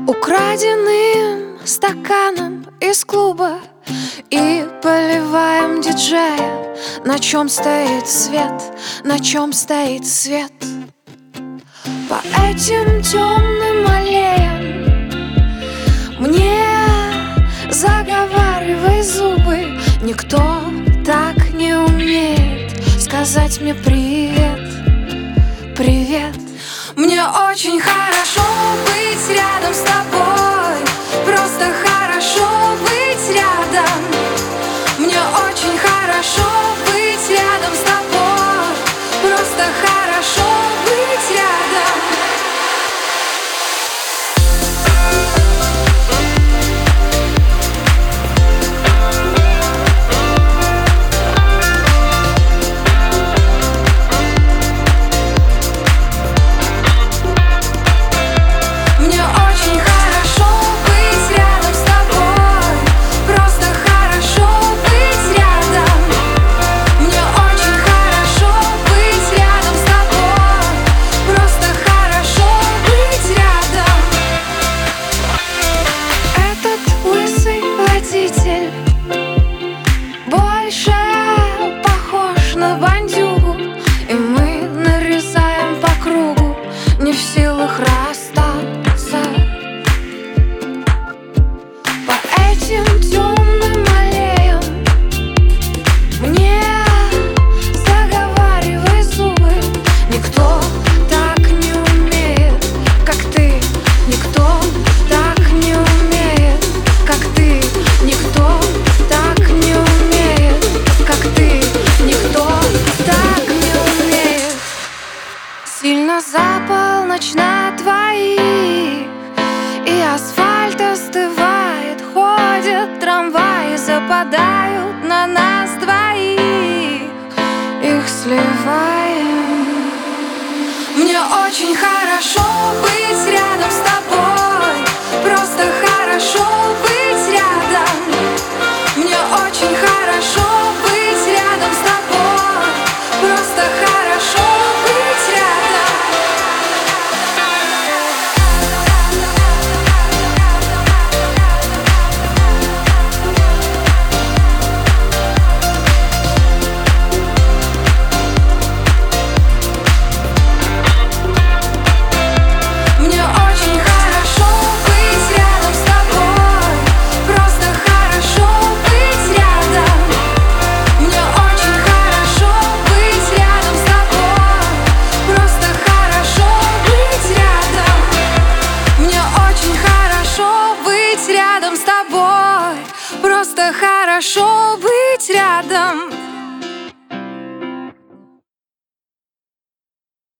украденным стаканом из клуба и поливаем диджея. На чем стоит свет, на чем стоит свет? По этим темным аллеям мне заговаривай зубы. Никто так не умеет сказать мне привет, привет. Мне очень хорошо быть рядом с тобой, просто хорошо быть рядом. Мне очень хорошо быть рядом с тобой, просто хорошо быть рядом. Больше похож на бандюгу, и мы нарезаем по кругу, не в силах расстаться. По этим темным аллеям мне заговаривай зубы. Никто так не умеет, как ты. Никто так не умеет, как ты. Никто так не умеет, как ты. Никто так не умеет. Сильно за полночь на двоих, и асфальт остывает, ходят трамваи, западают на нас двоих, их сливаем. Мне очень хорошо быть рядом с тобой, просто хорошо быть рядом. Мне очень хорошо быть рядом с тобой, просто хорошо быть рядом. Мне очень хорошо быть рядом с тобой, просто хорошо быть рядом. Мне очень хорошо быть рядом с тобой, просто хорошо быть рядом. Мне очень хорошо быть рядом с тобой, просто хорошо быть рядом.